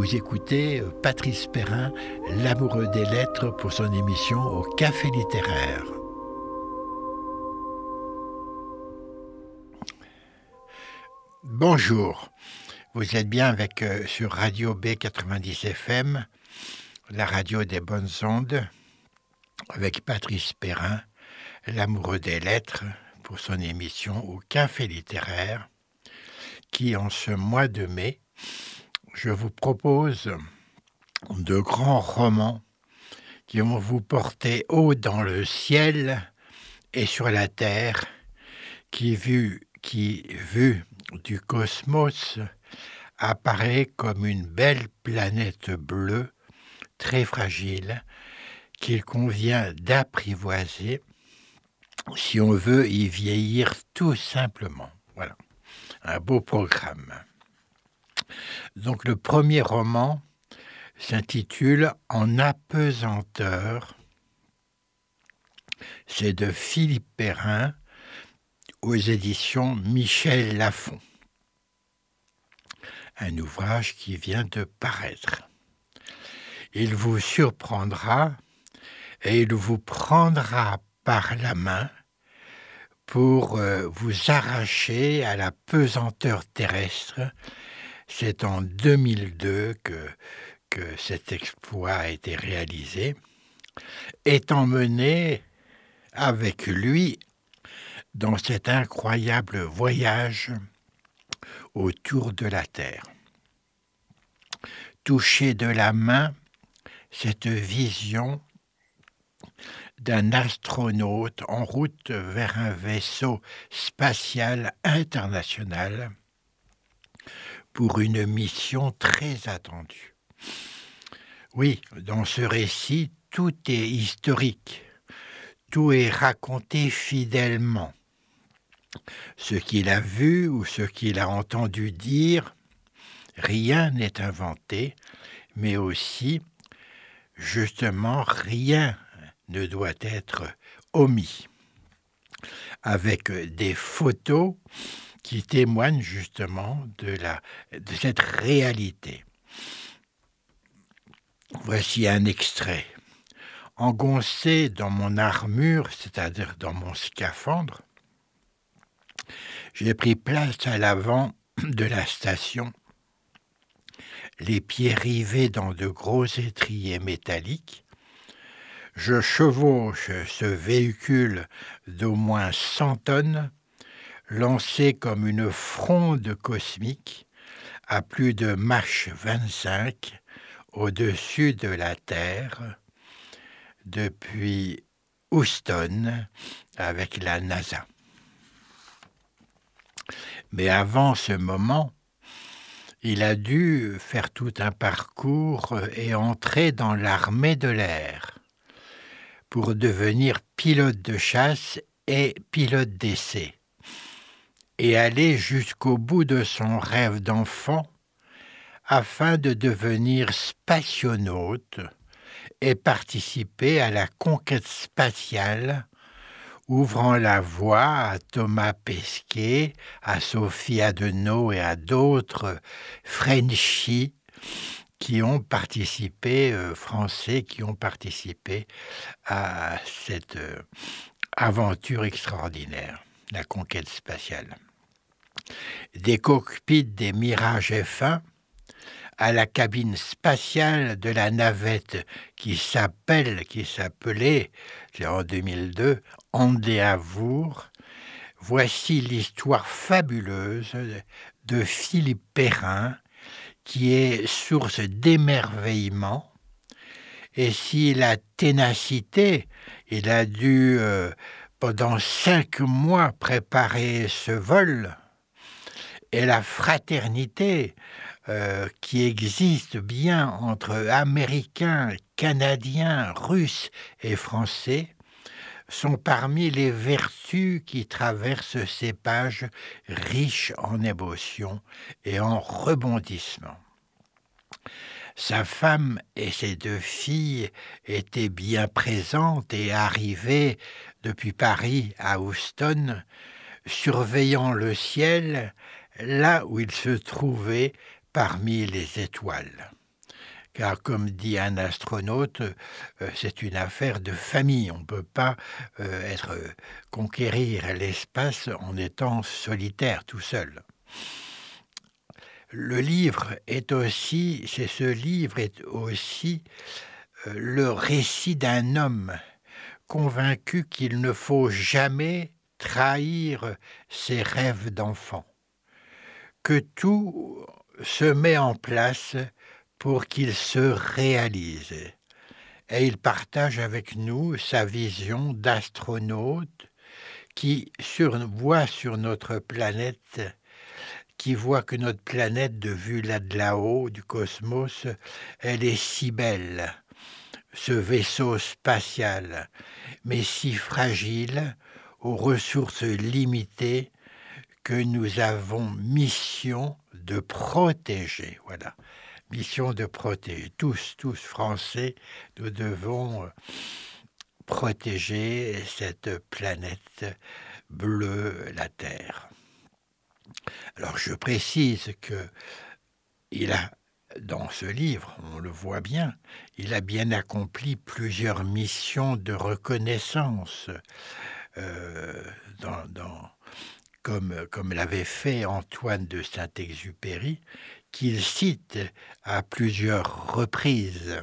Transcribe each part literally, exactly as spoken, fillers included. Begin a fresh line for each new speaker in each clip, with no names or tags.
Vous écoutez Patrice Perrin, l'amoureux des lettres, pour son émission au Café littéraire. Bonjour, vous êtes bien avec euh, sur Radio B quatre-vingt-dix F M, la radio des bonnes ondes, avec Patrice Perrin, l'amoureux des lettres, pour son émission au Café littéraire, qui en ce mois de mai, je vous propose de grands romans qui vont vous porter haut dans le ciel et sur la terre, qui, vu, qui, vu du cosmos, apparaît comme une belle planète bleue, très fragile, qu'il convient d'apprivoiser si on veut y vieillir tout simplement. Voilà, un beau programme. Donc le premier roman s'intitule « En apesanteur ». C'est de Philippe Perrin aux éditions Michel Lafon. Un ouvrage qui vient de paraître. Il vous surprendra et il vous prendra par la main pour euh, vous arracher à la pesanteur terrestre. C'est en deux mille deux que, que cet exploit a été réalisé, est emmené avec lui dans cet incroyable voyage autour de la Terre. Toucher de la main cette vision d'un astronaute en route vers un vaisseau spatial international pour une mission très attendue. Oui, dans ce récit, tout est historique, tout est raconté fidèlement. Ce qu'il a vu ou ce qu'il a entendu dire, rien n'est inventé, mais aussi, justement, rien ne doit être omis. Avec des photos qui témoignent justement de, la, de cette réalité. Voici un extrait. Engoncé dans mon armure, c'est-à-dire dans mon scaphandre, j'ai pris place à l'avant de la station, les pieds rivés dans de gros étriers métalliques. Je chevauche ce véhicule d'au moins cent tonnes, lancé comme une fronde cosmique à plus de Mach vingt-cinq au-dessus de la Terre depuis Houston avec la NASA. Mais avant ce moment, il a dû faire tout un parcours et entrer dans l'armée de l'air pour devenir pilote de chasse et pilote d'essai, et aller jusqu'au bout de son rêve d'enfant afin de devenir spationaute et participer à la conquête spatiale, ouvrant la voie à Thomas Pesquet, à Sophie Adenau et à d'autres Frenchies qui ont participé, euh, français, qui ont participé à cette euh, aventure extraordinaire, la conquête spatiale. Des cockpits des Mirage F un à la cabine spatiale de la navette qui s'appelle, qui s'appelait, c'est en deux mille deux, Endeavour. Voici l'histoire fabuleuse de Philippe Perrin, qui est source d'émerveillement. Et si la ténacité, il a dû euh, pendant cinq mois préparer ce vol, et la fraternité euh, qui existe bien entre Américains, Canadiens, Russes et Français, sont parmi les vertus qui traversent ces pages riches en émotions et en rebondissements. Sa femme et ses deux filles étaient bien présentes et arrivées depuis Paris à Houston, surveillant le ciel là où il se trouvait parmi les étoiles. car comme dit un astronaute, heu, c'est une affaire de famille. On ne peut pas, heu, être, heu, conquérir l'espace en étant solitaire, tout seul. Le livre est aussi c'est ce livre est aussi, heu, le récit d'un homme convaincu qu'il ne faut jamais trahir ses rêves d'enfant, que tout se met en place pour qu'ils se réalisent et il partage avec nous sa vision d'astronaute qui sur voit sur notre planète qui voit que notre planète de vue là de là-haut, du cosmos, elle est si belle, ce vaisseau spatial, mais si fragile, aux ressources limitées, que nous avons mission de protéger, voilà. Mission de protéger. Tous, tous Français, nous devons, heu, protéger cette planète bleue, la Terre. Alors je précise qu'il a, dans ce livre, on le voit bien, il a bien accompli plusieurs missions de reconnaissance, heu, dans dans comme comme l'avait fait Antoine de Saint-Exupéry, qu'il cite à plusieurs reprises.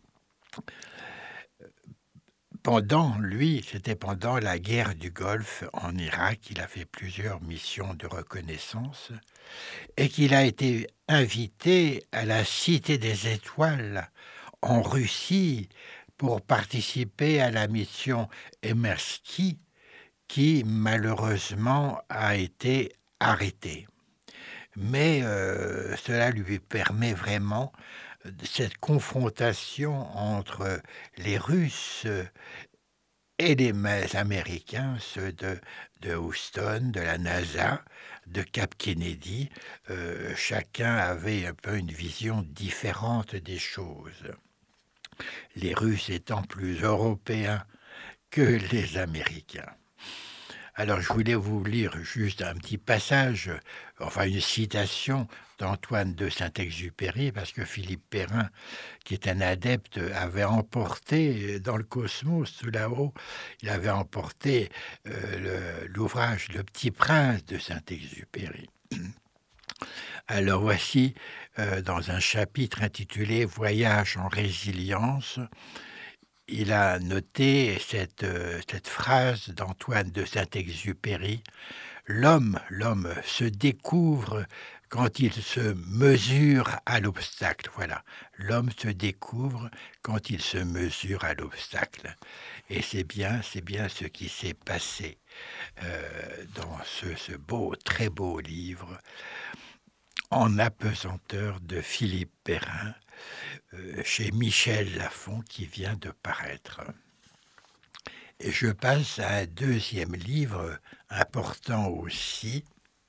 Pendant lui, c'était pendant la guerre du Golfe en Irak, il a fait plusieurs missions de reconnaissance et qu'il a été invité à la Cité des Étoiles en Russie pour participer à la mission Emersky qui malheureusement a été arrêtée. Mais heu, cela lui permet vraiment, heu, cette confrontation entre les Russes et les mais Américains, ceux de de Houston, de la NASA, de Cap Kennedy, heu, chacun avait un peu une vision différente des choses. Les Russes étant plus européens que les Américains. Alors je voulais vous lire juste un petit passage, enfin une citation d'Antoine de Saint-Exupéry, parce que Philippe Perrin, qui est un adepte, avait emporté dans le cosmos tout là-haut, il avait emporté, heu, le l'ouvrage Le Petit Prince de Saint-Exupéry. Alors voici, heu, dans un chapitre intitulé Voyage en résilience, il a noté cette, heu, cette phrase d'Antoine de Saint-Exupéry: «L'homme l'homme se découvre quand il se mesure à l'obstacle». Voilà, l'homme se découvre quand il se mesure à l'obstacle et c'est bien c'est bien ce qui s'est passé, heu, dans ce ce beau, très beau livre En apesanteur de Philippe Perrin, heu, chez Michel Lafon qui vient de paraître. Et je passe à un deuxième livre important aussi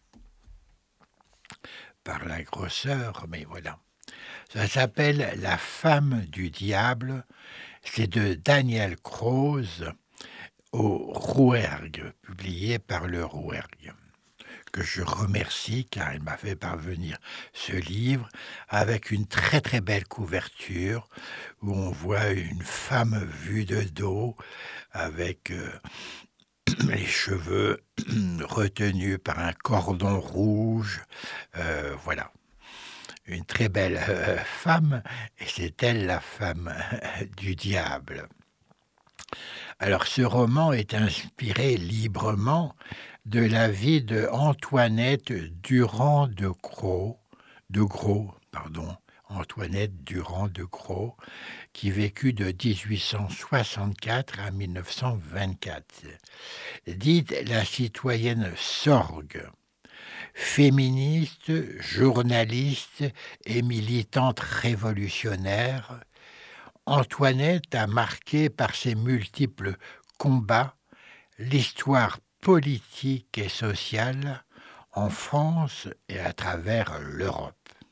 par la grosseur, mais voilà. Ça s'appelle La femme du diable, c'est de Daniel Croze au Rouergue, publié par le Rouergue, que je remercie car il m'a fait parvenir ce livre avec une très, très belle couverture où on voit une femme vue de dos avec, heu, les cheveux retenus par un cordon rouge, heu, voilà. Une très belle, heu, femme et c'est elle la femme du diable. Alors ce roman est inspiré librement de la vie de Antoinette Durand de Gros de Gros, pardon, Antoinette Durand de Gros, qui vécut de dix-huit cent soixante-quatre à mille neuf cent vingt-quatre. Dite la citoyenne Sorgue, féministe, journaliste et militante révolutionnaire, Antoinette a marqué par ses multiples combats l'histoire politique et sociale en France et à travers l'Europe.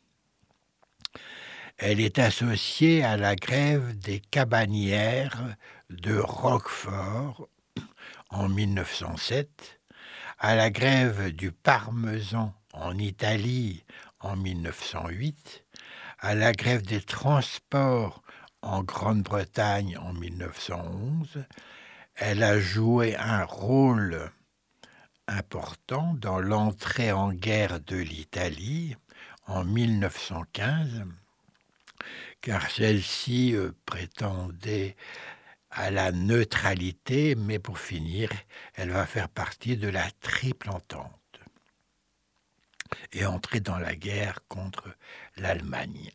Elle est associée à la grève des cabanières de Roquefort en mille neuf cent sept, à la grève du parmesan en Italie en mille neuf cent huit, à la grève des transports en Grande-Bretagne en mille neuf cent onze, elle a joué un rôle important dans l'entrée en guerre de l'Italie en mille neuf cent quinze, car celle-ci euh, prétendait à la neutralité, mais pour finir, elle va faire partie de la Triple Entente et entrer dans la guerre contre l'Allemagne.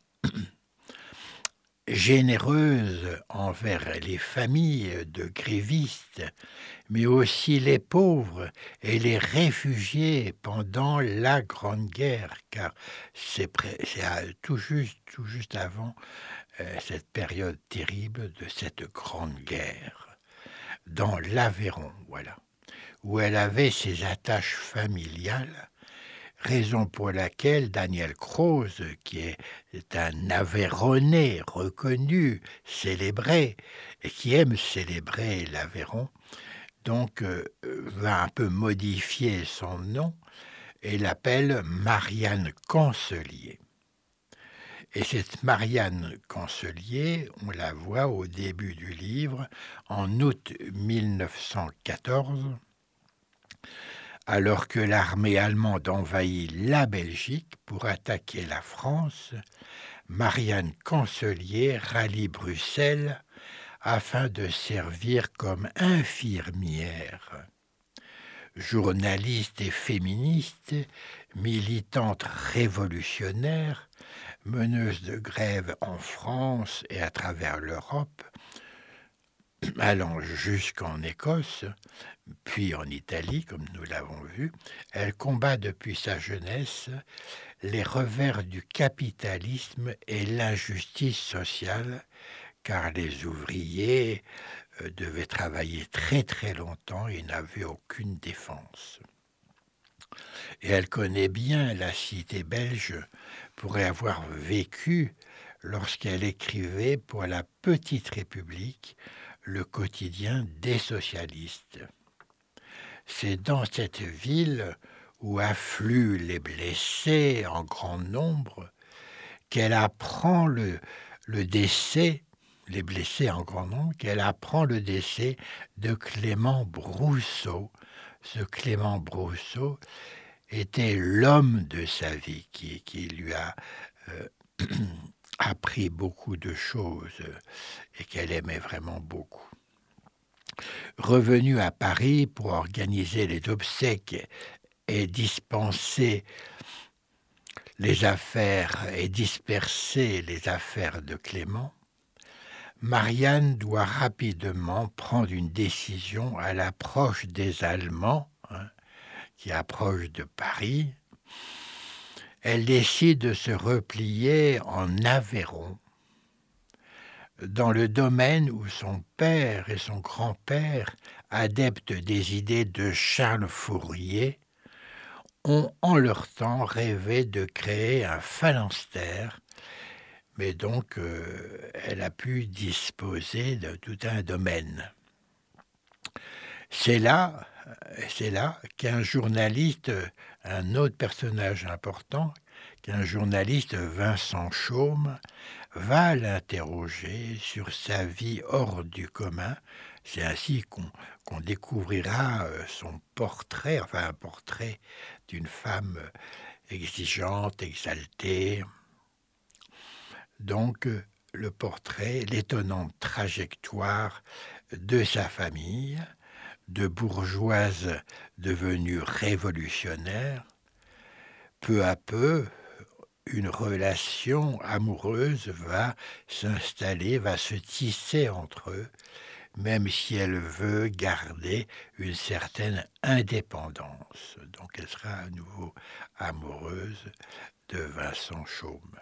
Généreuse envers les familles de grévistes, mais aussi les pauvres et les réfugiés pendant la Grande Guerre, car c'est, près, c'est à, tout, juste, tout juste avant euh, cette période terrible de cette Grande Guerre, dans l'Aveyron, voilà, où elle avait ses attaches familiales, raison pour laquelle Daniel Croze, qui est un Aveyronnais reconnu, célébré, et qui aime célébrer l'Aveyron, donc euh, va un peu modifier son nom et l'appelle Marianne Cancelier. Et cette Marianne Cancelier, on la voit au début du livre, en août mille neuf cent quatorze, alors que l'armée allemande envahit la Belgique pour attaquer la France. Marianne Cancelier rallie Bruxelles afin de servir comme infirmière. Journaliste et féministe, militante révolutionnaire, meneuse de grève en France et à travers l'Europe, allant jusqu'en Écosse, puis en Italie, comme nous l'avons vu, elle combat depuis sa jeunesse les revers du capitalisme et l'injustice sociale, car les ouvriers euh, devaient travailler très très longtemps et n'avaient aucune défense. Et elle connaît bien la cité belge pour y avoir vécu lorsqu'elle écrivait pour la Petite République, le quotidien des socialistes. C'est dans cette ville où affluent les blessés en grand nombre qu'elle apprend le, le décès, les blessés en grand nombre, qu'elle apprend le décès de Clément Brousseau. Ce Clément Brousseau était l'homme de sa vie, qui, qui lui a euh, appris beaucoup de choses et qu'elle aimait vraiment beaucoup. Revenu à Paris pour organiser les obsèques et dispenser les affaires et disperser les affaires de Clément, Marianne doit rapidement prendre une décision à l'approche des Allemands, hein, qui approchent de Paris. Elle décide de se replier en Aveyron, dans le domaine où son père et son grand-père, adeptes des idées de Charles Fourier, ont en leur temps rêvé de créer un phalanstère, mais donc euh, elle a pu disposer de tout un domaine. C'est là, c'est là qu'un journaliste, un autre personnage important, qu'un journaliste, Vincent Chaume, va l'interroger sur sa vie hors du commun. C'est ainsi qu'on, qu'on découvrira son portrait, enfin un portrait d'une femme exigeante, exaltée. Donc, le portrait, l'étonnante trajectoire de sa famille, de bourgeoise devenue révolutionnaire. Peu à peu, une relation amoureuse va s'installer, va se tisser entre eux, même si elle veut garder une certaine indépendance. Donc elle sera à nouveau amoureuse de Vincent Chaume.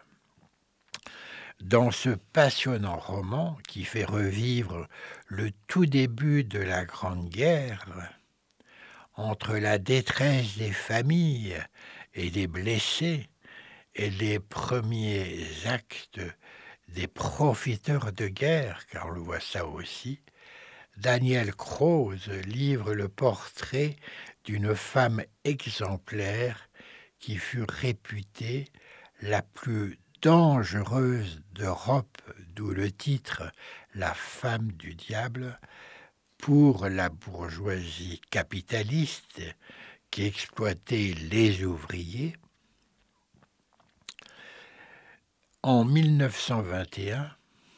Dans ce passionnant roman qui fait revivre le tout début de la Grande Guerre, entre la détresse des familles et des blessés, et les premiers actes des profiteurs de guerre, car on le voit ça aussi, Daniel Croze livre le portrait d'une femme exemplaire qui fut réputée la plus dangereuse d'Europe, d'où le titre « La femme du diable », pour la bourgeoisie capitaliste qui exploitait les ouvriers. En mille neuf cent vingt et un,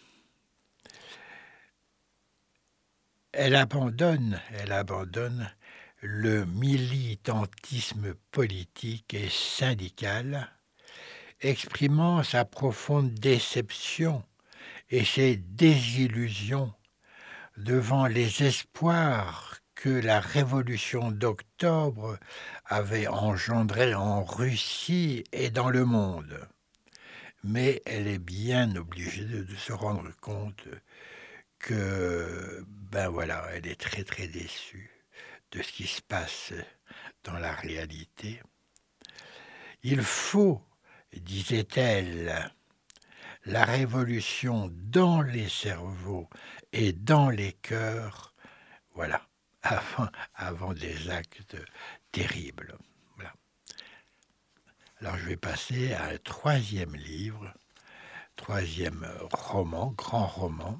elle abandonne, elle abandonne le militantisme politique et syndical, exprimant sa profonde déception et ses désillusions devant les espoirs que la révolution d'octobre avait engendrés en Russie et dans le monde. Mais elle est bien obligée de, de se rendre compte que, ben voilà, elle est très très déçue de ce qui se passe dans la réalité. Il faut, disait-elle, la révolution dans les cerveaux et dans les cœurs, voilà, avant, avant des actes terribles. Voilà. Alors je vais passer à un troisième livre, troisième roman, grand roman,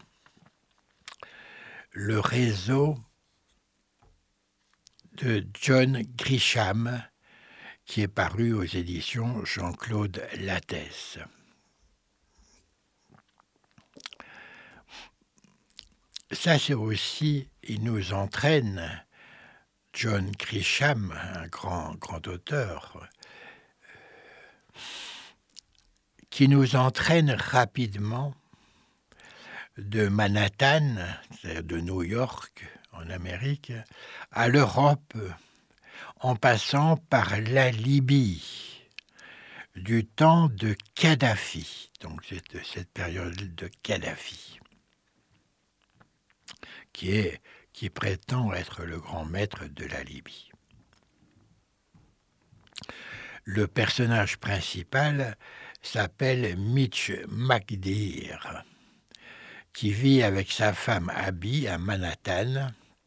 Le réseau de John Grisham, qui est paru aux éditions Jean-Claude Lattès. Ça, c'est aussi, il nous entraîne, John Grisham, un grand, grand auteur, qui nous entraîne rapidement de Manhattan, c'est-à-dire de New York, en Amérique, à l'Europe, en passant par la Libye, du temps de Kadhafi, donc c'est de cette période de Kadhafi, qui, est, qui prétend être le grand maître de la Libye. Le personnage principal s'appelle Mitch McDear, qui vit avec sa femme Abby à Manhattan,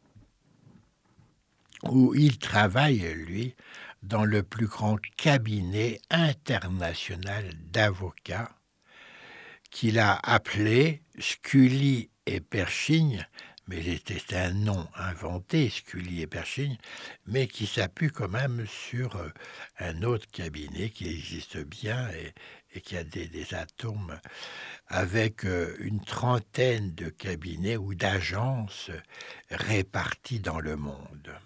où il travaille, lui, dans le plus grand cabinet international d'avocats qu'il a appelé Scully et Pershing, mais c'était un nom inventé, Scully et Pershing, mais qui s'appuie quand même sur un autre cabinet qui existe bien et, et qui a des, des atomes avec une trentaine de cabinets ou d'agences répartis dans le monde.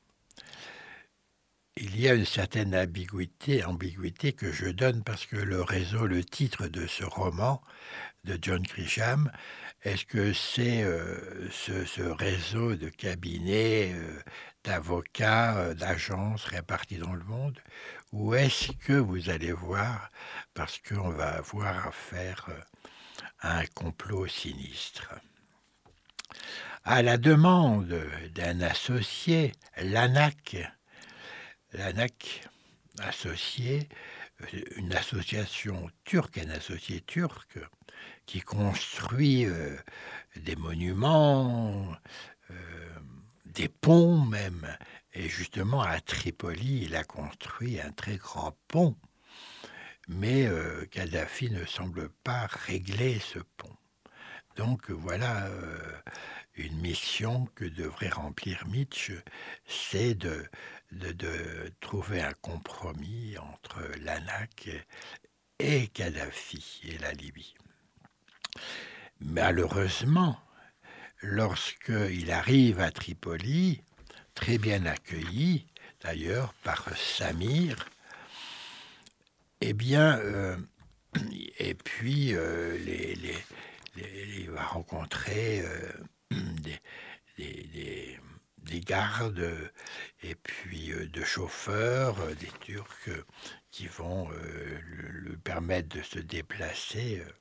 Il y a une certaine ambiguïté, ambiguïté que je donne parce que le réseau, le titre de ce roman de John Grisham, est-ce que c'est euh, ce, ce réseau de cabinets, euh, d'avocats, euh, d'agences répartis dans le monde, ou est-ce que vous allez voir, parce qu'on va avoir affaire à un complot sinistre? À la demande d'un associé, l'ANAC, l'ANAC associé, une association turque, un associé turc qui construit euh, des monuments, euh, des ponts même. Et justement, à Tripoli, il a construit un très grand pont. Mais euh, Kadhafi ne semble pas régler ce pont. Donc voilà euh, une mission que devrait remplir Mitch, c'est de, de, de trouver un compromis entre l'ANAC et Kadhafi et la Libye. Malheureusement, lorsqu'il arrive à Tripoli, très bien accueilli d'ailleurs par Samir, eh bien, euh, et puis euh, les, les, les, il va rencontrer euh, des, des, des, des gardes et puis euh, de chauffeurs, euh, des Turcs euh, qui vont euh, le, le permettre de se déplacer. Euh.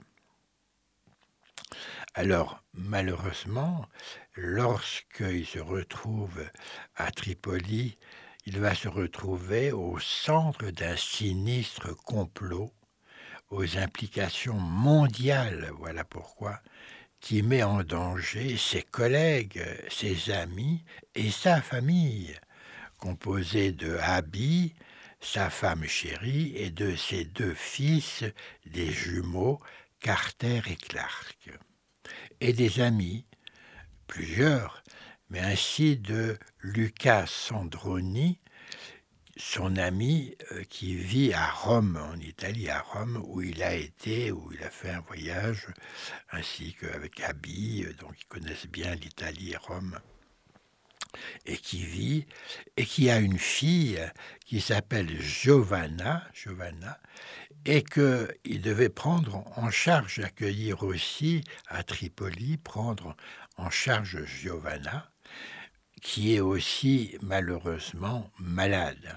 Alors, malheureusement, lorsqu'il se retrouve à Tripoli, il va se retrouver au centre d'un sinistre complot aux implications mondiales, voilà pourquoi, qui met en danger ses collègues, ses amis et sa famille, composée de Abby, sa femme chérie et de ses deux fils, des jumeaux, Carter et Clark, et des amis, plusieurs, mais ainsi de Luca Sandroni, son ami euh, qui vit à Rome, en Italie, à Rome, où il a été, où il a fait un voyage, ainsi qu'avec Abby, euh, donc ils connaissent bien l'Italie et Rome, et qui vit, et qui a une fille qui s'appelle Giovanna, Giovanna, et qu'il devait prendre en charge, accueillir aussi à Tripoli, prendre en charge Giovanna, qui est aussi malheureusement malade.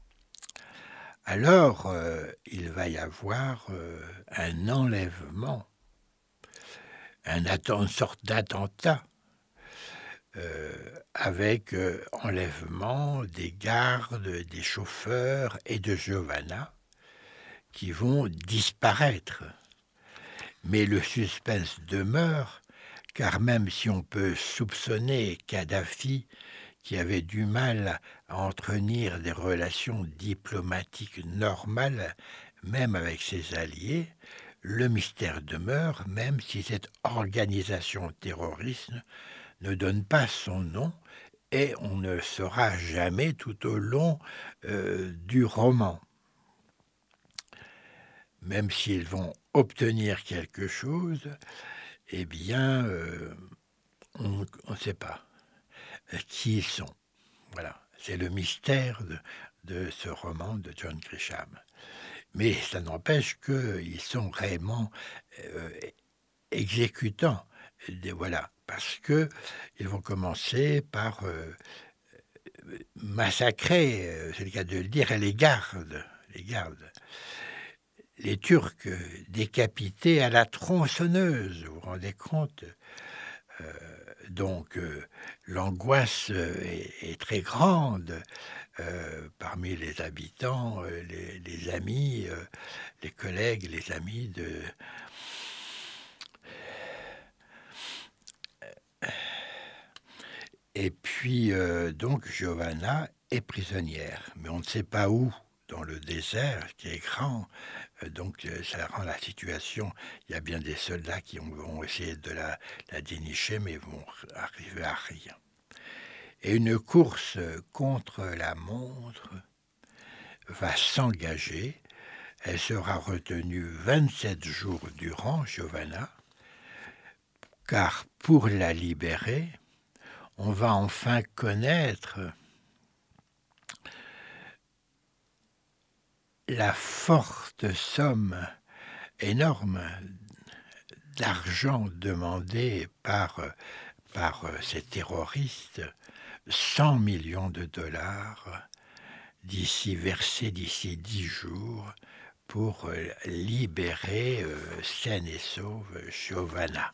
Alors, euh, il va y avoir euh, un enlèvement, un atten- une sorte d'attentat, euh, avec euh, enlèvement des gardes, des chauffeurs et de Giovanna, qui vont disparaître. Mais le suspense demeure, car même si on peut soupçonner Kadhafi, qui avait du mal à entretenir des relations diplomatiques normales, même avec ses alliés, le mystère demeure, même si cette organisation terroriste ne donne pas son nom, et on ne saura jamais tout au long euh, du roman. Même s'ils vont obtenir quelque chose, eh bien, euh, on ne sait pas qui ils sont. Voilà, c'est le mystère de, de ce roman de John Grisham. Mais ça n'empêche qu'ils sont réellement euh, exécutants. Des, voilà, parce que ils vont commencer par euh, massacrer, euh, c'est le cas de le dire, les gardes, les gardes. Les Turcs décapités à la tronçonneuse, vous vous rendez compte? euh, Donc euh, l'angoisse est, est très grande euh, parmi les habitants, euh, les, les amis, euh, les collègues, les amis de... Et puis euh, donc Giovanna est prisonnière, mais on ne sait pas où, dans le désert qui est grand. Donc ça rend la situation, il y a bien des soldats qui vont essayer de la, la dénicher, mais vont arriver à rien. Et une course contre la montre va s'engager. Elle sera retenue vingt-sept jours durant, Giovanna, car pour la libérer, on va enfin connaître la forte somme énorme d'argent demandé par, par ces terroristes, cent millions de dollars, d'ici versés d'ici dix jours, pour libérer euh, saine et sauve Giovanna.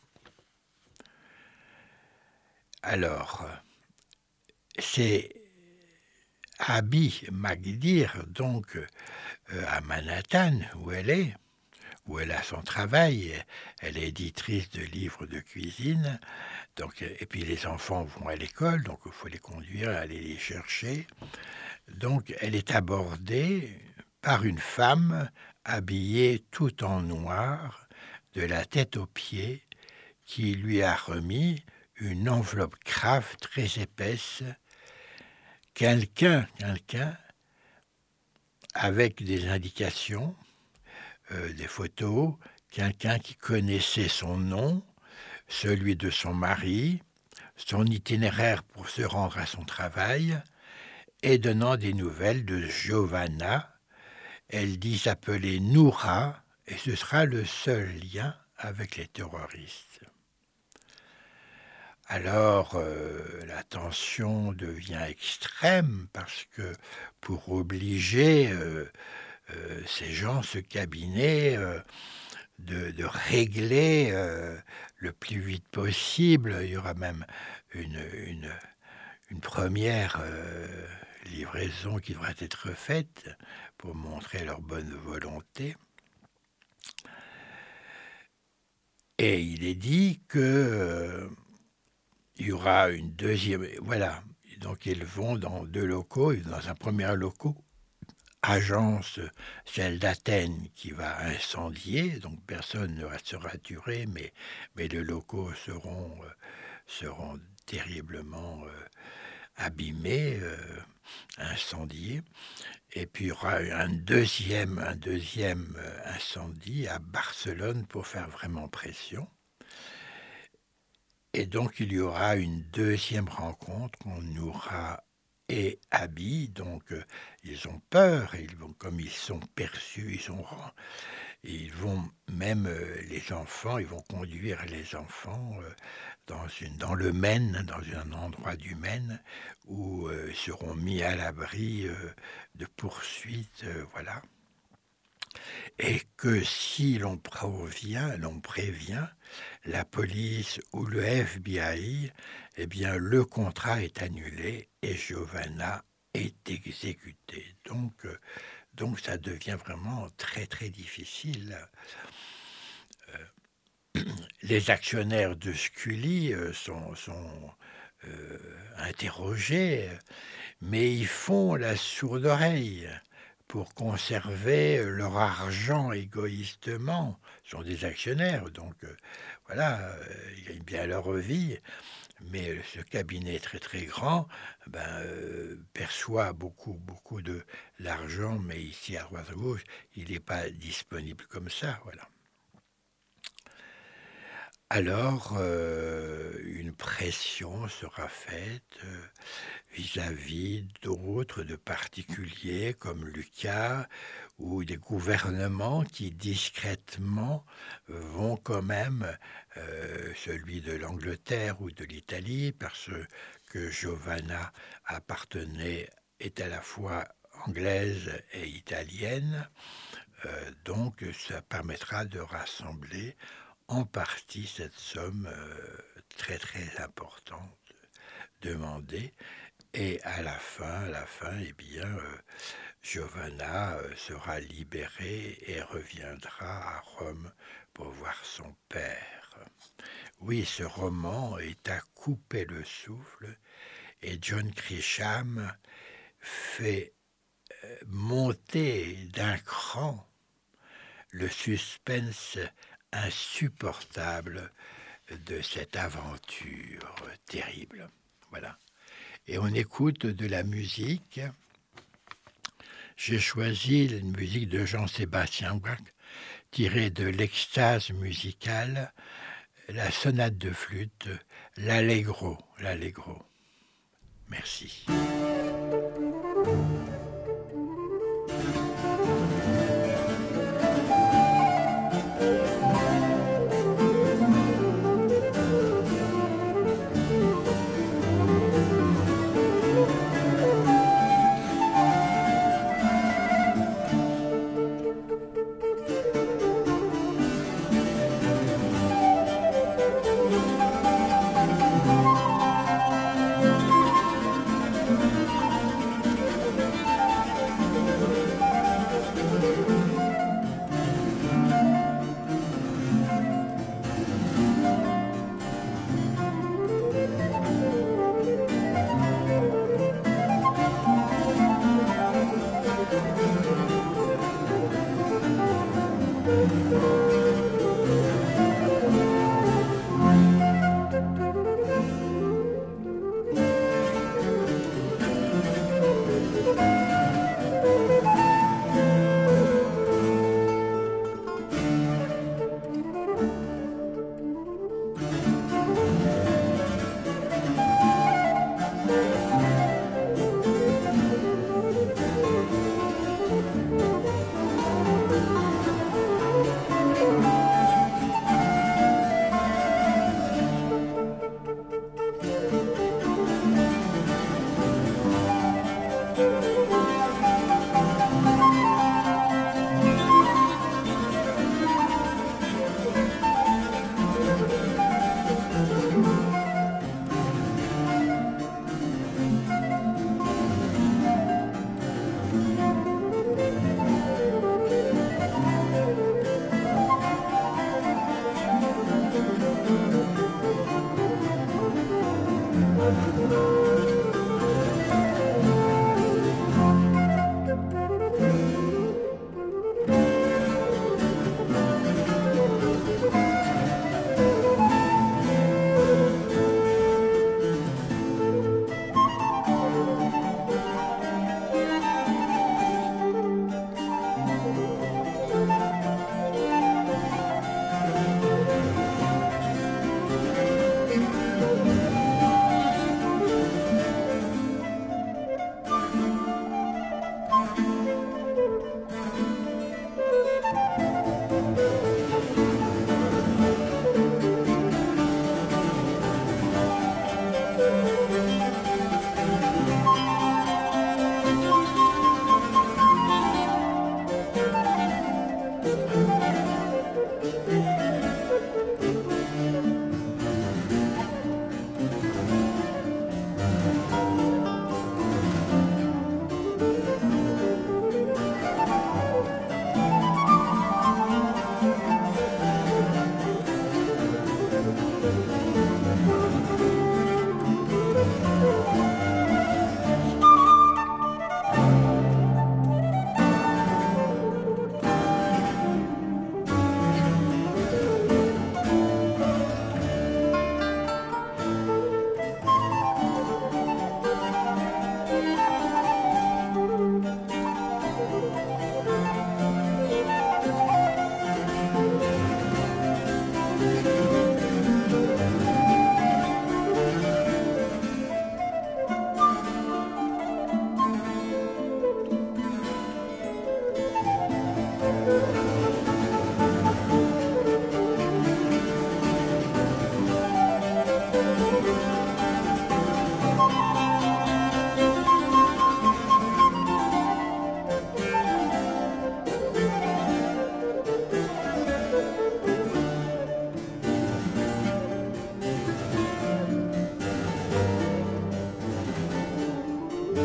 Alors, c'est Abby McDear, donc euh, à Manhattan, où elle est, où elle a son travail, elle est éditrice de livres de cuisine, donc, et puis les enfants vont à l'école, donc il faut les conduire, aller les chercher. Donc elle est abordée par une femme habillée tout en noir, de la tête aux pieds, qui lui a remis une enveloppe crave très épaisse. Quelqu'un, quelqu'un, avec des indications, euh, des photos, quelqu'un qui connaissait son nom, celui de son mari, son itinéraire pour se rendre à son travail, et donnant des nouvelles de Giovanna. Elle dit s'appeler Noura, et ce sera le seul lien avec les terroristes. Alors, euh, la tension devient extrême parce que pour obliger euh, euh, ces gens, ce cabinet, euh, de, de régler euh, le plus vite possible, il y aura même une, une, une première euh, livraison qui devrait être faite pour montrer leur bonne volonté. Et il est dit que euh, il y aura une deuxième... Voilà, donc ils vont dans deux locaux, dans un premier loco agence, celle d'Athènes, qui va incendier, donc personne ne restera tué, mais, mais les locaux seront, euh, seront terriblement euh, abîmés, euh, incendiés. Et puis il y aura un deuxième, un deuxième euh, incendie à Barcelone pour faire vraiment pression. Et donc il y aura une deuxième rencontre, on aura et Abby, donc euh, ils ont peur, ils vont, comme ils sont perçus, ils, ont, ils vont même, euh, les enfants, ils vont conduire les enfants euh, dans, une, dans le Maine, dans un endroit du Maine, où euh, ils seront mis à l'abri euh, de poursuites, euh, voilà. Et que si l'on prévient, l'on prévient la police ou le F B I, eh bien le contrat est annulé et Giovanna est exécutée. Donc, euh, donc ça devient vraiment très très difficile. Euh, les actionnaires de Scully euh, sont, sont euh, interrogés, mais ils font la sourde oreille pour conserver leur argent égoïstement. Ce sont des actionnaires, donc euh, voilà, euh, ils gagnent bien leur vie, mais ce cabinet très très grand ben, euh, perçoit beaucoup beaucoup de l'argent, mais ici à droite à gauche, il n'est pas disponible comme ça, voilà. Alors, euh, une pression sera faite euh, vis-à-vis d'autres, de particuliers comme Lucas, ou des gouvernements qui discrètement vont quand même, euh, celui de l'Angleterre ou de l'Italie, parce que Giovanna appartenait, est à la fois anglaise et italienne, euh, donc ça permettra de rassembler en partie cette somme euh, très très importante demandée. Et à la fin, à la fin, eh bien, euh, Giovanna euh, sera libérée et reviendra à Rome pour voir son père. Oui, ce roman est à couper le souffle et John Grisham fait euh, monter d'un cran le suspense insupportable de cette aventure terrible. Voilà. Et on écoute de la musique. J'ai choisi une musique de Jean-Sébastien Bach, tirée de l'Extase musicale, la sonate de flûte, l'Allegro, l'Allegro. Merci.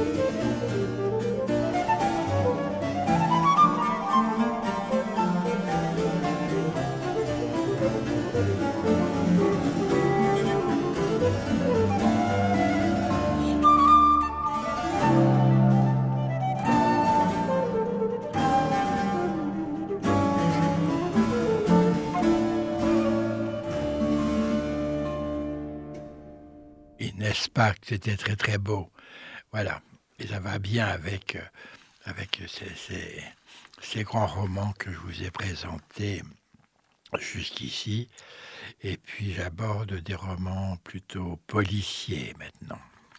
Et n'est-ce pas que c'était très, très beau? Voilà, et ça va bien avec, heu, avec ces ces ces grands romans que je vous ai présentés jusqu'ici, et puis j'aborde des romans plutôt policiers maintenant.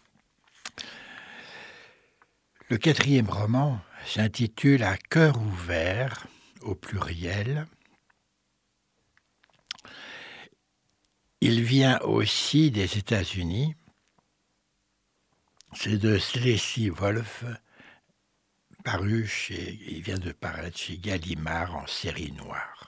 Le quatrième roman s'intitule À cœur ouvert, au pluriel. Il vient aussi des États-Unis. C'est de Slacey Wolf, paru chez il vient de paraître chez Gallimard en série noire.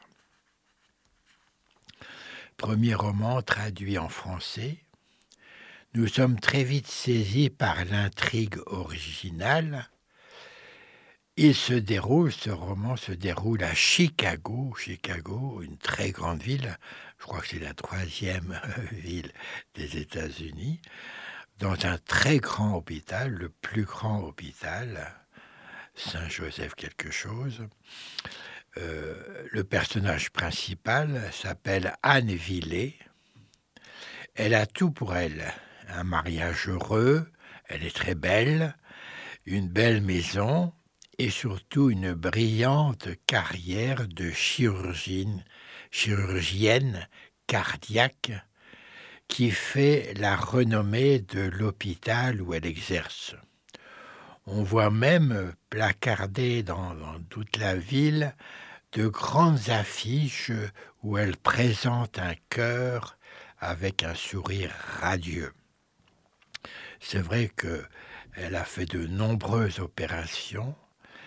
Premier roman traduit en français. Nous sommes très vite saisis par l'intrigue originale. Il se déroule, ce roman se déroule à Chicago, Chicago, une très grande ville, je crois que c'est la troisième ville des États-Unis, dans un très grand hôpital, le plus grand hôpital, Saint-Joseph quelque chose. Euh, le personnage principal s'appelle Anne Villet. Elle a tout pour elle. Un mariage heureux, elle est très belle, une belle maison et surtout une brillante carrière de chirurgienne, chirurgienne cardiaque qui fait la renommée de l'hôpital où elle exerce. On voit même placardées dans, dans toute la ville de grandes affiches où elle présente un cœur avec un sourire radieux. C'est vrai qu'elle a fait de nombreuses opérations,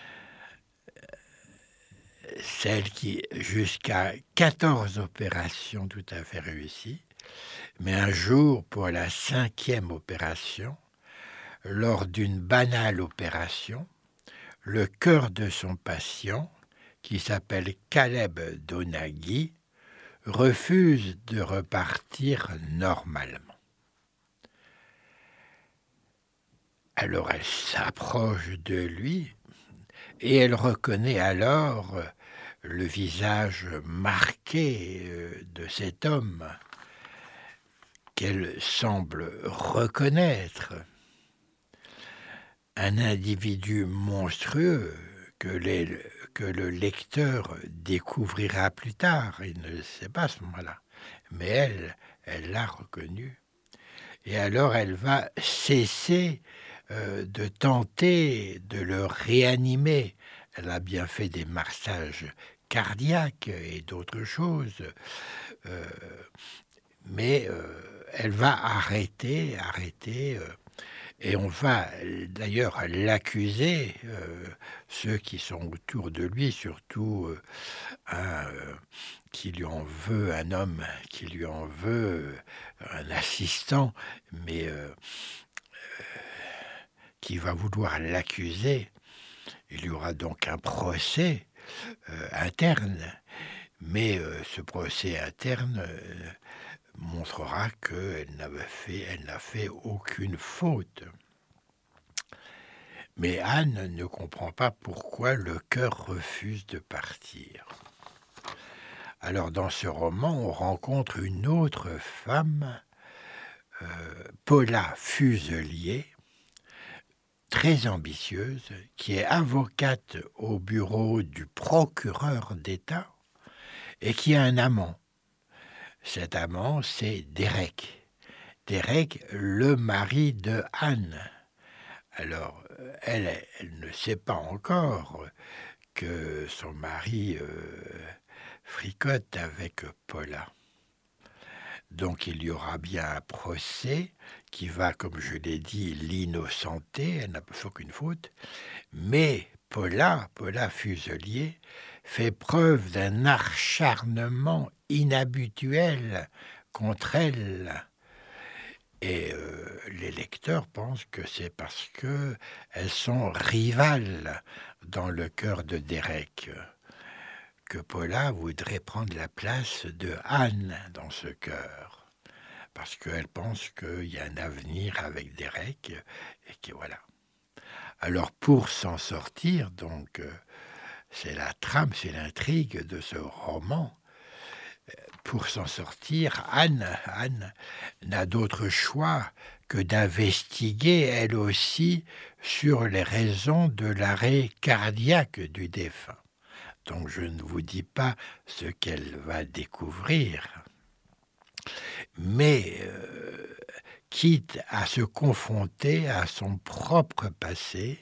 celle qui jusqu'à quatorze opérations tout à fait réussies, mais un jour, pour la cinquième opération, lors d'une banale opération, le cœur de son patient, qui s'appelle Caleb Donaghy, refuse de repartir normalement. Alors elle s'approche de lui et elle reconnaît alors le visage marqué de cet homme qu'elle semble reconnaître. Un individu monstrueux que, les, que le lecteur découvrira plus tard, il ne le sait pas à ce moment-là, mais elle, elle l'a reconnu. Et alors elle va cesser euh, de tenter de le réanimer. Elle a bien fait des massages cardiaques et d'autres choses, euh, mais euh, elle va arrêter, arrêter, euh, et on va d'ailleurs l'accuser, euh, ceux qui sont autour de lui, surtout euh, un euh, qui lui en veut, un homme qui lui en veut, un assistant, mais euh, euh, qui va vouloir l'accuser. Il y aura donc un procès euh, interne, mais euh, ce procès interne euh, montrera qu'elle n'avait fait, elle n'a fait aucune faute. Mais Anne ne comprend pas pourquoi le cœur refuse de partir. Alors dans ce roman, on rencontre une autre femme, euh, Paula Fuselier, très ambitieuse, qui est avocate au bureau du procureur d'État et qui a un amant. Cet amant, c'est Derek. Derek, le mari de Anne. Alors, elle, elle ne sait pas encore que son mari euh, fricote avec Paula. Donc il y aura bien un procès qui va, comme je l'ai dit, l'innocenter, elle n'a pas fait aucune faute, mais Paula, Paula Fuselier, fait preuve d'un acharnement inhabituel contre elle. Et euh, les lecteurs pensent que c'est parce qu'elles sont rivales dans le cœur de Derek, que Paula voudrait prendre la place de Anne dans ce cœur, parce qu'elle pense qu'il y a un avenir avec Derek, et que voilà. Alors pour s'en sortir, donc, euh, c'est la trame, c'est l'intrigue de ce roman. Pour s'en sortir, Anne, Anne n'a d'autre choix que d'investiguer, elle aussi, sur les raisons de l'arrêt cardiaque du défunt. Donc je ne vous dis pas ce qu'elle va découvrir, mais euh, quitte à se confronter à son propre passé,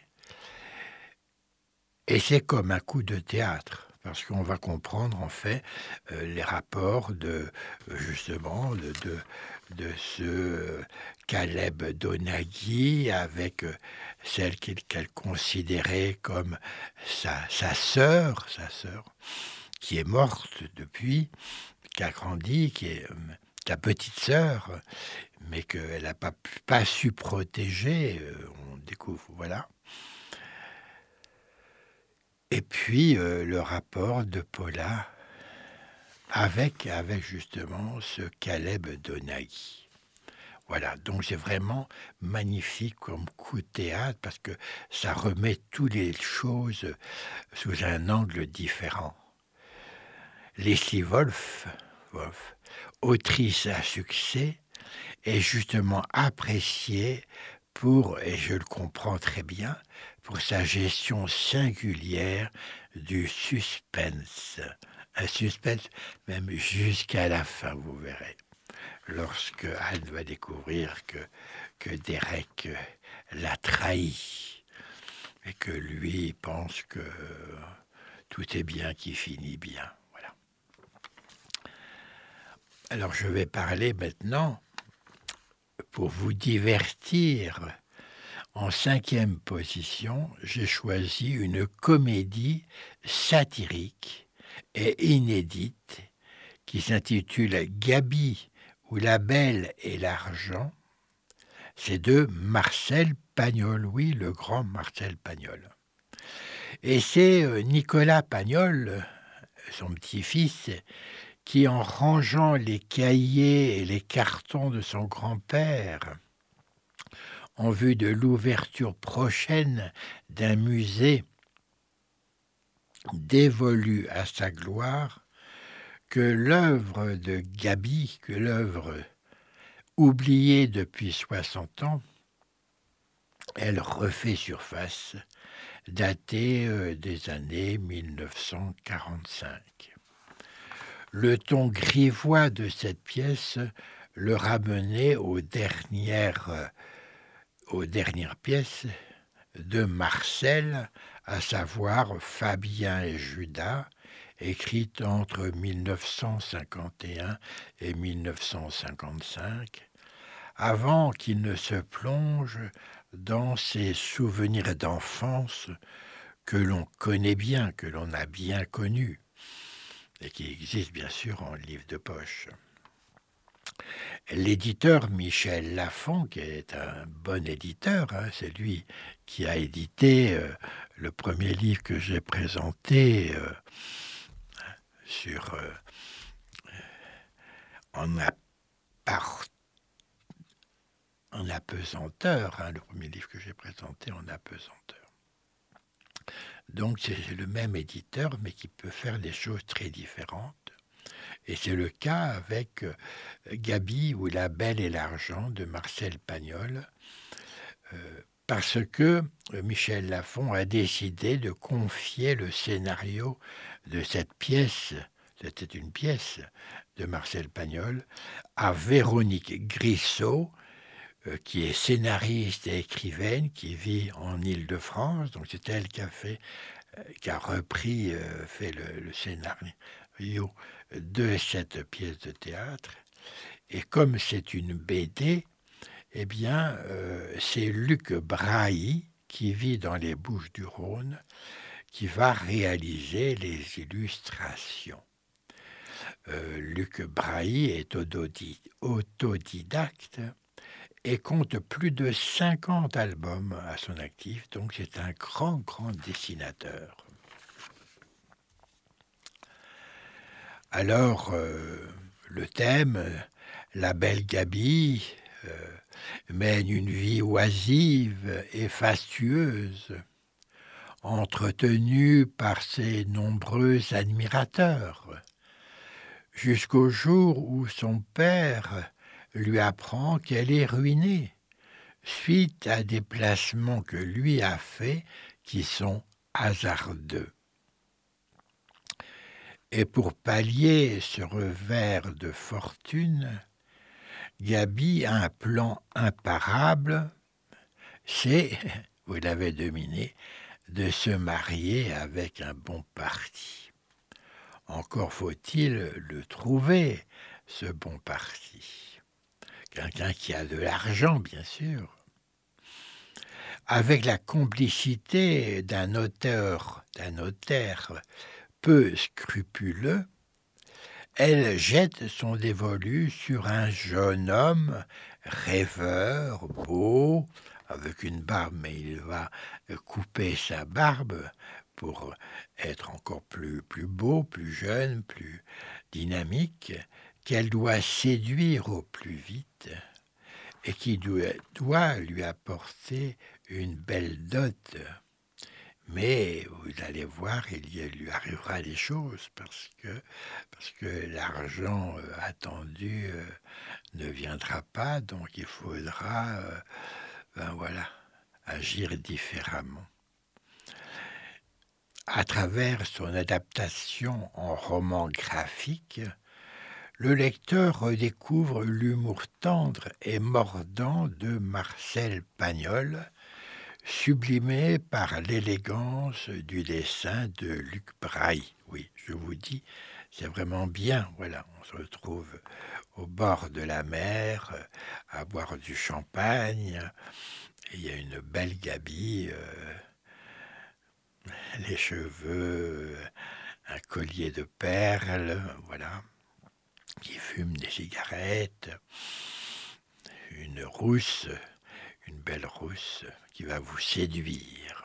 et c'est comme un coup de théâtre, parce qu'on va comprendre en fait euh, les rapports de justement de, de, de ce Caleb Donaghy avec euh, celle qu'il- qu'elle considérait comme sa, sa sœur, sa sœur, qui est morte depuis, qui a grandi, qui est euh, sa petite sœur, mais qu'elle n'a pas, pu- pas su protéger, euh, on découvre, voilà. Et puis euh, le rapport de Paula avec, avec justement ce Caleb Donaghy. Voilà, donc c'est vraiment magnifique comme coup de théâtre parce que ça remet toutes les choses sous un angle différent. Leslie Wolfe, Wolfe, autrice à succès, est justement appréciée pour, et je le comprends très bien, pour sa gestion singulière du suspense. Un suspense même jusqu'à la fin, vous verrez. Lorsque Anne va découvrir que, que Derek l'a trahi et que lui pense que tout est bien qui finit bien. Voilà. Alors je vais parler maintenant, pour vous divertir. En cinquième position, j'ai choisi une comédie satirique et inédite qui s'intitule Gaby ou la Belle et l'argent. C'est de Marcel Pagnol, oui, le grand Marcel Pagnol. Et c'est euh, Nicolas Pagnol, son petit-fils, qui, en rangeant les cahiers et les cartons de son grand-père, en vue de l'ouverture prochaine d'un musée dévolu à sa gloire, que l'œuvre de Gaby, que l'œuvre oubliée depuis soixante ans, elle refait surface, datée euh, des années mille neuf cent quarante-cinq. Le ton grivois de cette pièce le ramenait aux dernières, euh, aux dernières pièces de Marcel, à savoir Fabien et Judas, écrite entre mille neuf cent cinquante et un et mille neuf cent cinquante-cinq, avant qu'il ne se plonge dans ses souvenirs d'enfance que l'on connaît bien, que l'on a bien connus, et qui existent bien sûr en livre de poche. L'éditeur Michel Lafon, qui est un bon éditeur, hein, c'est lui qui a édité euh, le premier livre que j'ai présenté euh, sur euh, en, appart, en apesanteur, hein, le premier livre que j'ai présenté en apesanteur. Donc c'est le même éditeur, mais qui peut faire des choses très différentes. Et c'est le cas avec euh, Gaby ou La Belle et l'argent de Marcel Pagnol, euh, parce que euh, Michel Lafon a décidé de confier le scénario de cette pièce, c'était une pièce de Marcel Pagnol, à Véronique Grissot, euh, qui est scénariste et écrivaine, qui vit en Île-de-France. Donc c'est elle qui a fait, euh, qui a repris, euh, fait le, le scénario de cette pièce de théâtre. Et comme c'est une B D, eh bien, euh, c'est Luc Brahi, qui vit dans les Bouches-du-Rhône, qui va réaliser les illustrations. Euh, Luc Brahi est autodidacte et compte plus de cinquante albums à son actif, donc c'est un grand, grand dessinateur. Alors, euh, le thème, la belle Gaby euh, mène une vie oisive et fastueuse, entretenue par ses nombreux admirateurs, jusqu'au jour où son père lui apprend qu'elle est ruinée, suite à des placements que lui a faits qui sont hasardeux. Et pour pallier ce revers de fortune, Gaby a un plan imparable, c'est, vous l'avez deviné, de se marier avec un bon parti. Encore faut-il le trouver, ce bon parti. Quelqu'un qui a de l'argent, bien sûr. Avec la complicité d'un auteur, d'un notaire peu scrupuleux, elle jette son dévolu sur un jeune homme rêveur, beau, avec une barbe, mais il va couper sa barbe pour être encore plus, plus beau, plus jeune, plus dynamique, qu'elle doit séduire au plus vite et qui doit, doit lui apporter une belle dot. Mais vous allez voir, il lui arrivera des choses parce que, parce que l'argent euh, attendu euh, ne viendra pas, donc il faudra euh, ben voilà, agir différemment. À travers son adaptation en roman graphique, le lecteur redécouvre l'humour tendre et mordant de Marcel Pagnol, sublimé par l'élégance du dessin de Luc Braille. Oui, je vous dis, c'est vraiment bien. Voilà, on se retrouve au bord de la mer, à boire du champagne. Et il y a une belle Gaby, euh, les cheveux, un collier de perles, voilà, qui fume des cigarettes, une rousse, une belle rousse qui va vous séduire.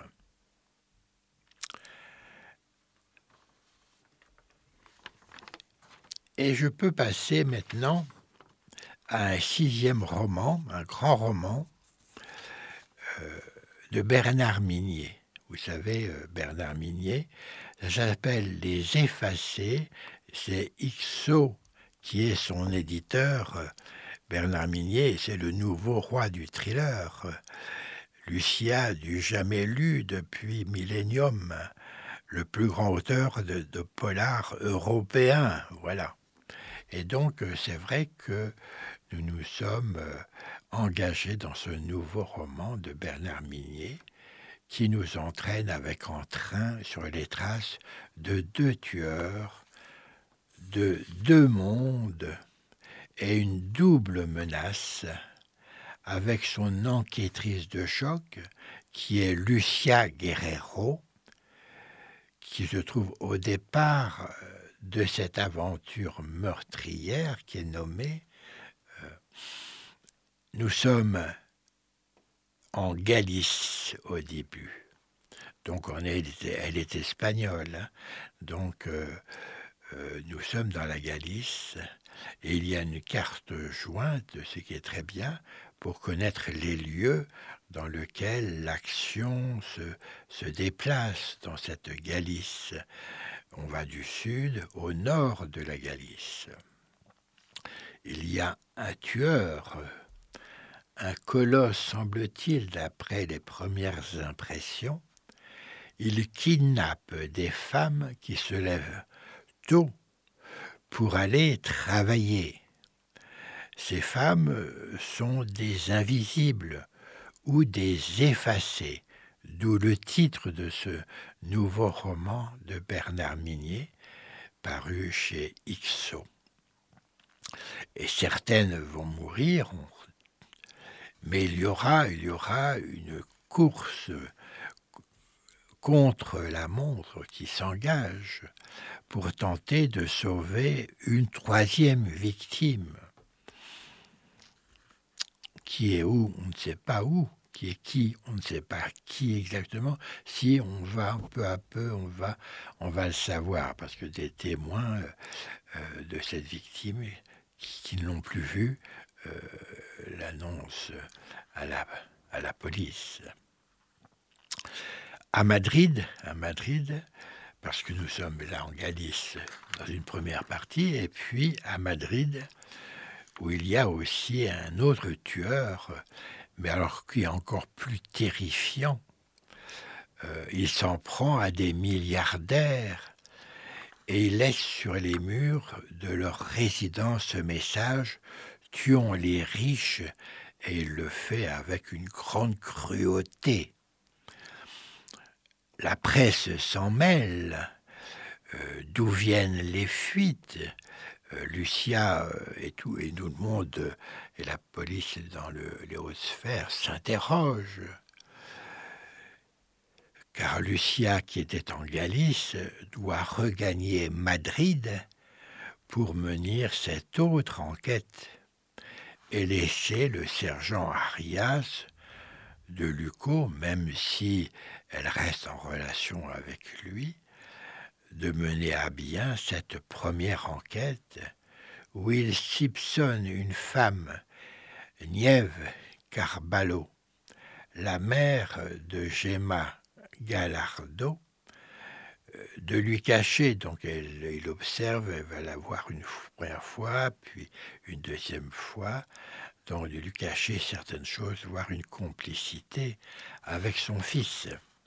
Et je peux passer maintenant à un sixième roman, un grand roman euh, de Bernard Minier. Vous savez, euh, Bernard Minier, ça s'appelle Les Effacés, c'est Ixo qui est son éditeur. Bernard Minier, c'est le nouveau roi du thriller. Lucia du jamais lu depuis Millennium, le plus grand auteur de, de polar européen, voilà. Et donc, c'est vrai que nous nous sommes engagés dans ce nouveau roman de Bernard Minier qui nous entraîne avec entrain sur les traces de deux tueurs, de deux mondes et une double menace avec son enquêtrice de choc qui est Lucia Guerrero, qui se trouve au départ de cette aventure meurtrière qui est nommée euh, nous sommes en Galice au début. Donc on est, elle est espagnole. Hein. Donc euh, euh, nous sommes dans la Galice et il y a une carte jointe, ce qui est très bien, pour connaître les lieux dans lesquels l'action se, se déplace dans cette Galice. On va du sud au nord de la Galice. Il y a un tueur, un colosse semble-t-il d'après les premières impressions. Il kidnappe des femmes qui se lèvent tôt pour aller travailler. Ces femmes sont des invisibles ou des effacés, d'où le titre de ce nouveau roman de Bernard Minier, paru chez Ixo. Et certaines vont mourir, mais il y aura, il y aura une course contre la montre qui s'engage pour tenter de sauver une troisième victime qui est où, on ne sait pas où, qui est qui, on ne sait pas qui exactement. Si on va peu à peu, on va, on va le savoir, parce que des témoins euh, euh, de cette victime qui, qui ne l'ont plus vue euh, l'annoncent à la, à la police. À Madrid, à Madrid, parce que nous sommes là en Galice dans une première partie, et puis à Madrid, où il y a aussi un autre tueur, mais alors qui est encore plus terrifiant. Euh, il s'en prend à des milliardaires et il laisse sur les murs de leur résidence ce message « Tuons les riches » et il le fait avec une grande cruauté. La presse s'en mêle. Euh, d'où viennent les fuites? euh, Lucia euh, et tout, et tout le monde, euh, et la police dans le, les hautes sphères s'interrogent. Car Lucia, qui était en Galice, doit regagner Madrid pour mener cette autre enquête et laisser le sergent Arias de Luco, même si elle reste en relation avec lui, de mener à bien cette première enquête où il soupçonne une femme, Niève Carballo, la mère de Gemma Gallardo, de lui cacher, donc elle, il observe, elle va la voir une première fois, puis une deuxième fois, donc de lui cacher certaines choses, voire une complicité avec son fils.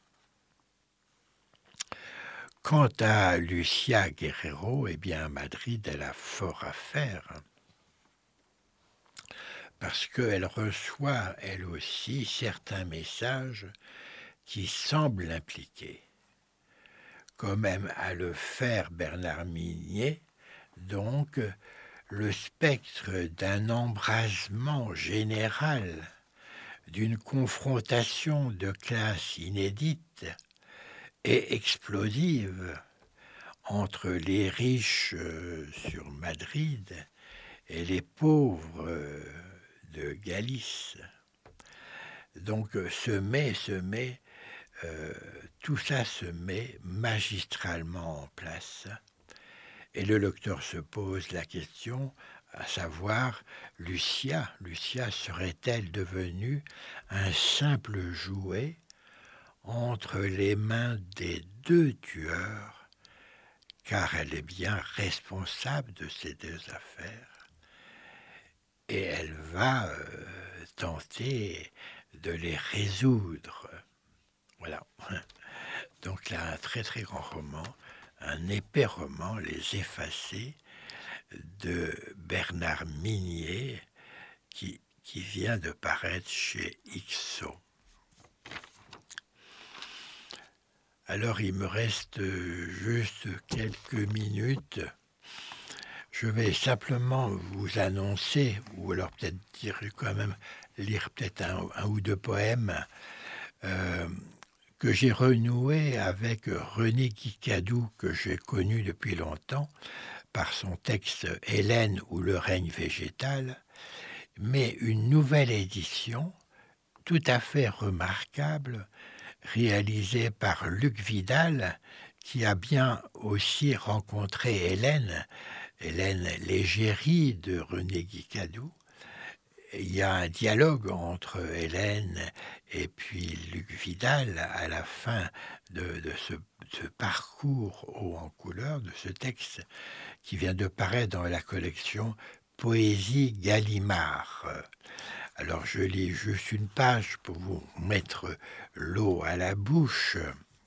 Quant à Lucia Guerrero, eh bien à Madrid, elle a fort à faire, parce qu'elle reçoit, elle aussi, certains messages qui semblent l'impliquer. Comme même à le faire Bernard Minier, donc le spectre d'un embrasement général, d'une confrontation de classe inédite et explosive entre les riches euh, sur Madrid et les pauvres euh, de Galice. Donc se met, se met, euh, tout ça se met magistralement en place. Et le lecteur se pose la question, à savoir, Lucia, Lucia serait-elle devenue un simple jouet entre les mains des deux tueurs, car elle est bien responsable de ces deux affaires, et elle va euh, tenter de les résoudre. Voilà. Donc là, un très très grand roman, un épais roman, Les Effacés, de Bernard Minier, qui, qui vient de paraître chez Ixo. Alors il me reste juste quelques minutes. Je vais simplement vous annoncer, ou alors peut-être dire quand même, lire peut-être un, un ou deux poèmes, euh, que j'ai renoué avec René Guicadou, que j'ai connu depuis longtemps, par son texte « Hélène ou le règne végétal », mais une nouvelle édition tout à fait remarquable, réalisée par Luc Vidal, qui a bien aussi rencontré Hélène, Hélène Légéry de René Guicadou. Il y a un dialogue entre Hélène et puis Luc Vidal à la fin de, de ce, ce parcours haut en couleur, de ce texte qui vient de paraître dans la collection Poésie Gallimard. Alors je lis juste une page pour vous mettre l'eau à la bouche.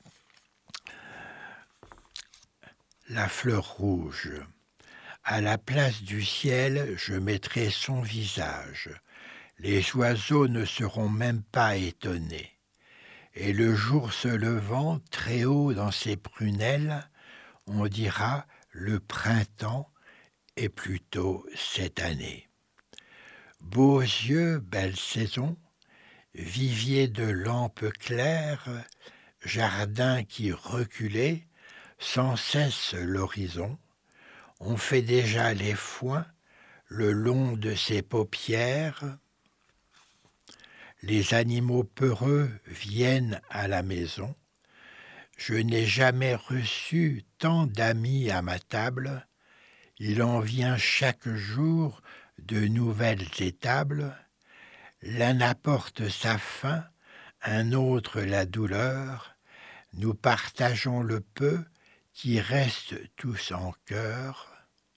La fleur rouge. À la place du ciel, je mettrai son visage. Les oiseaux ne seront même pas étonnés. Et le jour se levant, très haut dans ses prunelles, on dira le printemps est plutôt cette année. Beaux yeux, belle saison, vivier de lampes claires, jardin qui reculait, sans cesse l'horizon, on fait déjà les foins le long de ses paupières. les animaux peureux viennent à la maison. Je n'ai jamais reçu tant d'amis à ma table. Il en vient chaque jour de nouvelles étables. L'un apporte sa faim, un autre la douleur. Nous partageons le peu qui reste tous en cœur.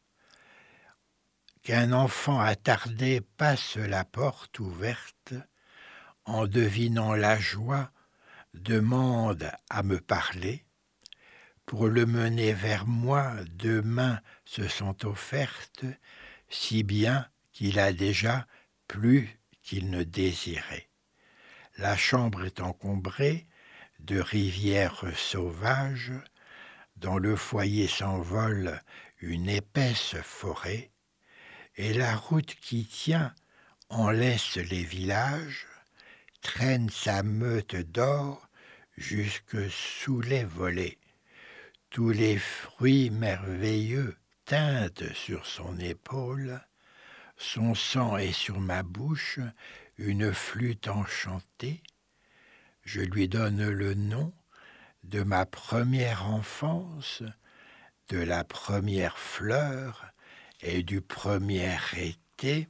Qu'un enfant attardé passe la porte ouverte, en devinant la joie, demande à me parler. Pour le mener vers moi, deux mains se sont offertes, si bien qu'il a déjà plus qu'il ne désirait. La chambre est encombrée de rivières sauvages, dans le foyer s'envole une épaisse forêt, et la route qui tient en laisse les villages, traîne sa meute d'or jusque sous les volets. Tous les fruits merveilleux tintent sur son épaule, son sang est sur ma bouche, une flûte enchantée. Je lui donne le nom de ma première enfance, de la première fleur et du premier été.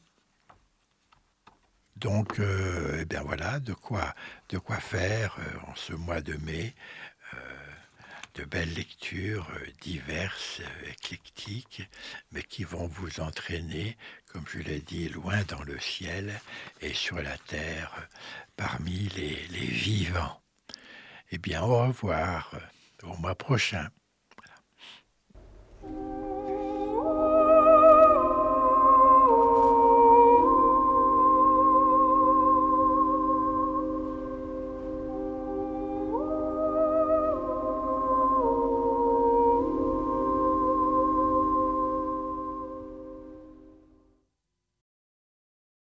Donc, euh, eh bien voilà, de quoi, de quoi faire euh, en ce mois de mai. Euh, de belles lectures euh, diverses, euh, éclectiques, mais qui vont vous entraîner, comme je l'ai dit, loin dans le ciel et sur la terre, euh, parmi les, les vivants. Eh bien, au revoir, euh, au mois prochain.